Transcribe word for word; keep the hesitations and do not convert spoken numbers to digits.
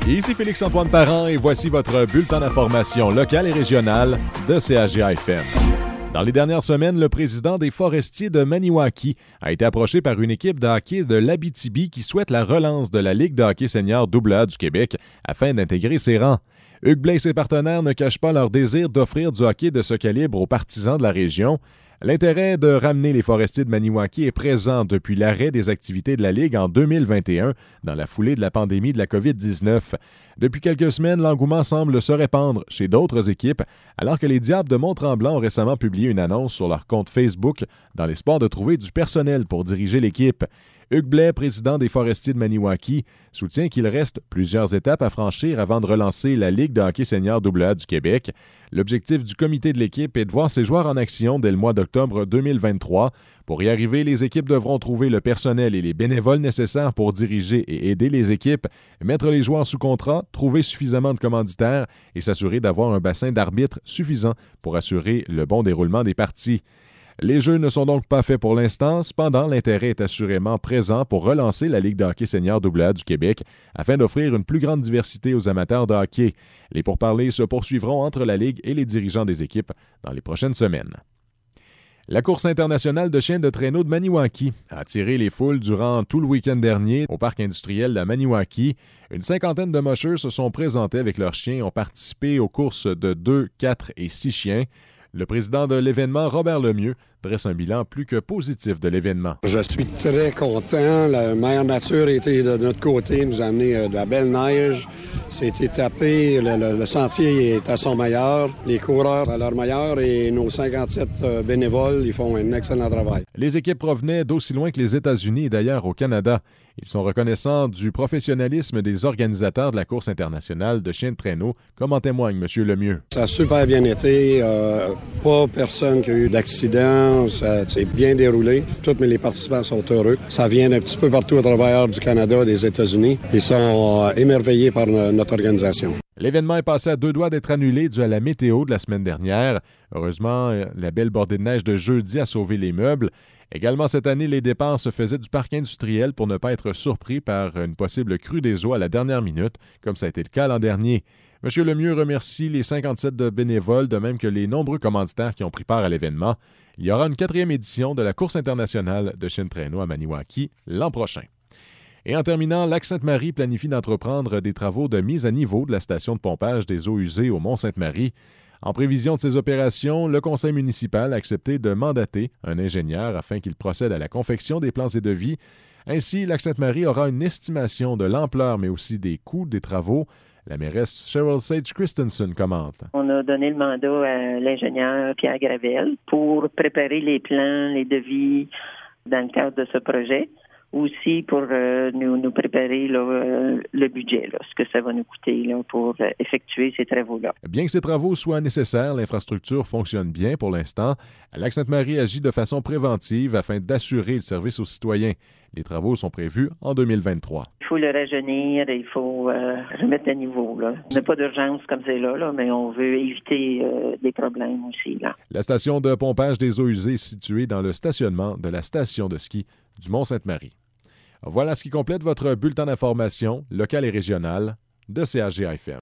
Ici Félix-Antoine Parent et voici votre bulletin d'information locale et régionale de C A G A F M. Dans les dernières semaines, le président des Forestiers de Maniwaki a été approché par une équipe de hockey de l'Abitibi qui souhaite la relance de la Ligue de hockey senior double A du Québec afin d'intégrer ses rangs. Hugues Blais et ses partenaires ne cachent pas leur désir d'offrir du hockey de ce calibre aux partisans de la région. L'intérêt de ramener les Forestiers de Maniwaki est présent depuis l'arrêt des activités de la Ligue en deux mille vingt et un, dans la foulée de la pandémie de la covid dix-neuf. Depuis quelques semaines, l'engouement semble se répandre chez d'autres équipes, alors que les Diables de Mont-Tremblant ont récemment publié une annonce sur leur compte Facebook dans l'espoir de trouver du personnel pour diriger l'équipe. Hugues Blais, président des Forestiers de Maniwaki, soutient qu'il reste plusieurs étapes à franchir avant de relancer la Ligue de hockey senior double A du Québec. L'objectif du comité de l'équipe est de voir ses joueurs en action dès le mois d'octobre deux mille vingt-trois. Pour y arriver, les équipes devront trouver le personnel et les bénévoles nécessaires pour diriger et aider les équipes, mettre les joueurs sous contrat, trouver suffisamment de commanditaires et s'assurer d'avoir un bassin d'arbitres suffisant pour assurer le bon déroulement des parties. Les Jeux ne sont donc pas faits pour l'instant. Cependant, l'intérêt est assurément présent pour relancer la Ligue de hockey senior double A du Québec afin d'offrir une plus grande diversité aux amateurs de hockey. Les pourparlers se poursuivront entre la Ligue et les dirigeants des équipes dans les prochaines semaines. La course internationale de chiens de traîneau de Maniwaki a attiré les foules durant tout le week-end dernier au parc industriel de Maniwaki. Une cinquantaine de mocheurs se sont présentés avec leurs chiens et ont participé aux courses de deux, quatre et six chiens. Le président de l'événement, Robert Lemieux, dresse un bilan plus que positif de l'événement. Je suis très content. La Mère Nature était de notre côté, nous a amené de la belle neige. C'était tapé, le, le, le sentier est à son meilleur, les coureurs à leur meilleur et nos cinquante-sept bénévoles, ils font un excellent travail. Les équipes provenaient d'aussi loin que les États-Unis et d'ailleurs au Canada. Ils sont reconnaissants du professionnalisme des organisateurs de la course internationale de chiens de traîneau, comme en témoigne M. Lemieux. Ça a super bien été. Euh, pas personne qui a eu d'accident. Ça s'est bien déroulé. Tous les participants sont heureux. Ça vient d'un petit peu partout à travers du Canada et des États-Unis. Ils sont euh, émerveillés par notre organisation. L'événement est passé à deux doigts d'être annulé dû à la météo de la semaine dernière. Heureusement, la belle bordée de neige de jeudi a sauvé les meubles. Également cette année, les dépenses se faisaient du parc industriel pour ne pas être surpris par une possible crue des eaux à la dernière minute, comme ça a été le cas l'an dernier. M. Lemieux remercie les cinquante-sept de bénévoles, de même que les nombreux commanditaires qui ont pris part à l'événement. Il y aura une quatrième édition de la course internationale de chiens de traîneau à Maniwaki l'an prochain. Et en terminant, Lac-Sainte-Marie planifie d'entreprendre des travaux de mise à niveau de la station de pompage des eaux usées au Mont-Sainte-Marie. En prévision de ces opérations, le conseil municipal a accepté de mandater un ingénieur afin qu'il procède à la confection des plans et devis. Ainsi, Lac-Sainte-Marie aura une estimation de l'ampleur mais aussi des coûts des travaux. La mairesse Cheryl Sage Christensen commente. On a donné le mandat à l'ingénieur Pierre Gravel pour préparer les plans, les devis dans le cadre de ce projet. Aussi pour euh, nous, nous préparer là, euh, le budget, là, ce que ça va nous coûter là, pour euh, effectuer ces travaux-là. Bien que ces travaux soient nécessaires, l'infrastructure fonctionne bien pour l'instant. Lac-Sainte-Marie agit de façon préventive afin d'assurer le service aux citoyens. Les travaux sont prévus en deux mille vingt-trois. Il faut le rajeunir, il faut euh, remettre à niveau. Là. On n'a pas d'urgence comme c'est là, là, mais on veut éviter euh, des problèmes aussi. Là. La station de pompage des eaux usées est située dans le stationnement de la station de ski du Mont-Sainte-Marie. Voilà ce qui complète votre bulletin d'information locale et régionale de C A G A F M.